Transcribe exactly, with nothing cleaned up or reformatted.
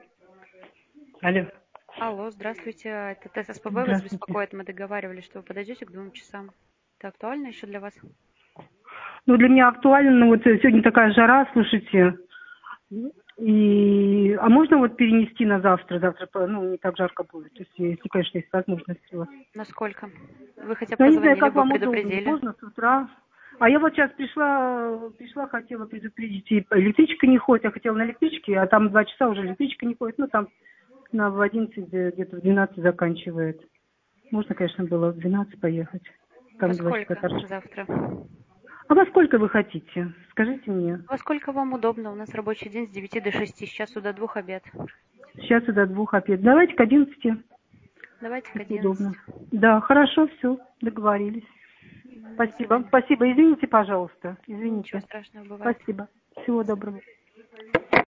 Алло. Алло, здравствуйте. Это ТССПБ вас Здравствуйте. беспокоит. Мы договаривались, что вы подойдете к двум часам. Это актуально еще для вас? Ну, для меня актуально, ну, вот сегодня такая жара, слушайте. И... А можно вот перенести на завтра? Завтра, ну, не так жарко будет. То есть, если, конечно, есть возможность у вас. Насколько? Вы хотя бы Ну, я не знаю, позвонили как бы, вам удобнее. предупредили. Можно с утра. А я вот сейчас пришла, пришла, хотела предупредить, и электричка не ходит. Я хотела на электричке, а там два часа уже электричка не ходит. Ну, там на в одиннадцать, где-то в двенадцать заканчивает. Можно, конечно, было в двенадцать поехать. Во Там два часа сколько торчать. завтра? А во сколько вы хотите? Скажите мне. Во сколько вам удобно? У нас рабочий день с девяти до шести, с часу до двух обед. Сейчас и до двух опять. Давайте к одиннадцати, Давайте к если удобно. одиннадцати. Да, хорошо, все, договорились. До Спасибо. свидания. Спасибо. Извините, пожалуйста. Ничего Извините. страшного, бывает. Спасибо. Всего До свидания. доброго.